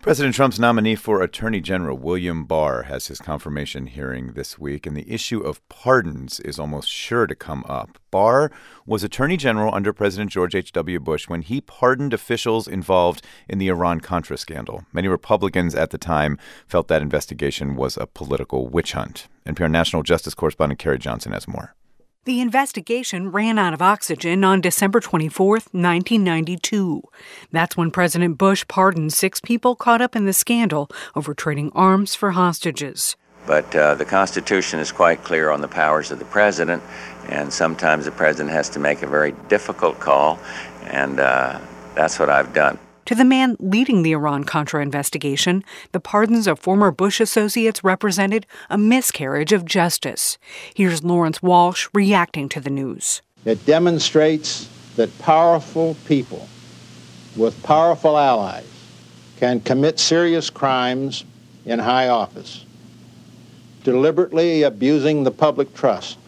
President Trump's nominee for Attorney General, William Barr, has his confirmation hearing this week, and the issue of pardons is almost sure to come up. Barr was Attorney General under President George H.W. Bush when he pardoned officials involved in the Iran-Contra scandal. Many Republicans at the time felt that investigation was a political witch hunt. NPR National Justice correspondent Carrie Johnson has more. The investigation ran out of oxygen on December 24, 1992. That's when President Bush pardoned 6 people caught up in the scandal over trading arms for hostages. But the Constitution is quite clear on the powers of the president, and sometimes the president has to make a very difficult call, and that's what I've done. To the man leading the Iran-Contra investigation, the pardons of former Bush associates represented a miscarriage of justice. Here's Lawrence Walsh reacting to the news. It demonstrates that powerful people with powerful allies can commit serious crimes in high office, deliberately abusing the public trust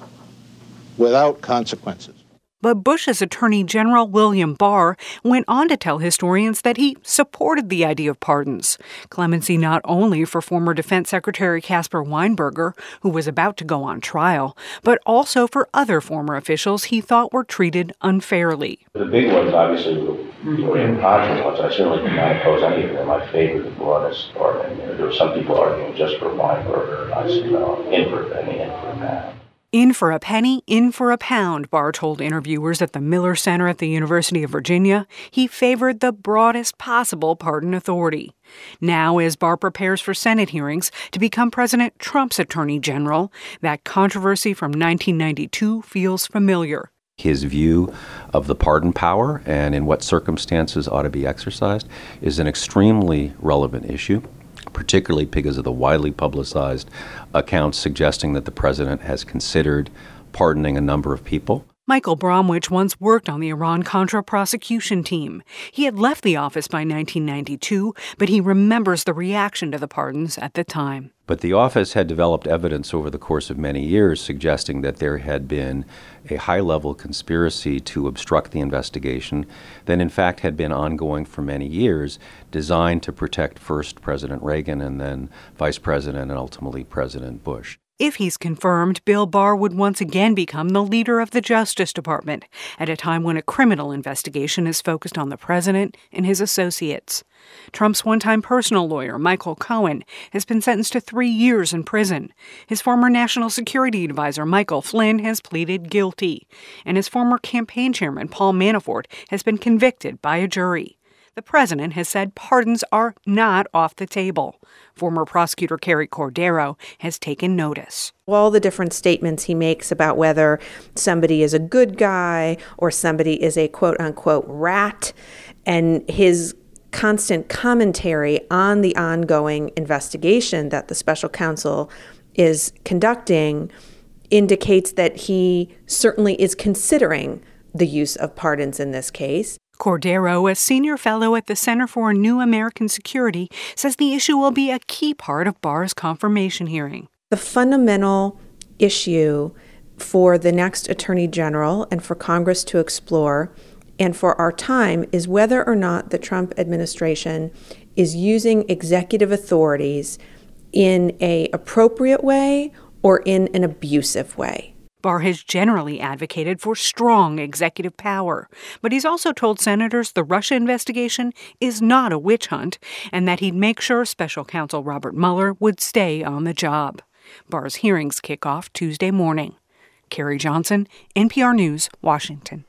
without consequences. But Bush's Attorney General, William Barr, went on to tell historians that he supported the idea of pardons. Clemency not only for former Defense Secretary Caspar Weinberger, who was about to go on trial, but also for other former officials he thought were treated unfairly. The big ones, obviously, were impartial ones. I certainly did not oppose any of them. I favored the broadest pardon. There were some people arguing just for Weinberger. I said, no, in for a penny, in for a pound. In for a penny, in for a pound, Barr told interviewers at the Miller Center at the University of Virginia. He favored the broadest possible pardon authority. Now, as Barr prepares for Senate hearings to become President Trump's Attorney General, that controversy from 1992 feels familiar. His view of the pardon power and in what circumstances ought to be exercised is an extremely relevant issue, particularly because of the widely publicized accounts suggesting that the president has considered pardoning a number of people. Michael Bromwich once worked on the Iran-Contra prosecution team. He had left the office by 1992, but he remembers the reaction to the pardons at the time. But the office had developed evidence over the course of many years suggesting that there had been a high-level conspiracy to obstruct the investigation that in fact had been ongoing for many years, designed to protect first President Reagan and then Vice President and ultimately President Bush. If he's confirmed, Bill Barr would once again become the leader of the Justice Department at a time when a criminal investigation is focused on the president and his associates. Trump's one-time personal lawyer, Michael Cohen, has been sentenced to 3 years in prison. His former national security advisor, Michael Flynn, has pleaded guilty. And his former campaign chairman, Paul Manafort, has been convicted by a jury. The president has said pardons are not off the table. Former prosecutor Carrie Cordero has taken notice. All the different statements he makes about whether somebody is a good guy or somebody is a quote-unquote rat, and his constant commentary on the ongoing investigation that the special counsel is conducting indicates that he certainly is considering the use of pardons in this case. Cordero, a senior fellow at the Center for New American Security, says the issue will be a key part of Barr's confirmation hearing. The fundamental issue for the next Attorney General and for Congress to explore and for our time is whether or not the Trump administration is using executive authorities in an appropriate way or in an abusive way. Barr has generally advocated for strong executive power, but he's also told senators the Russia investigation is not a witch hunt and that he'd make sure special counsel Robert Mueller would stay on the job. Barr's hearings kick off Tuesday morning. Carrie Johnson, NPR News, Washington.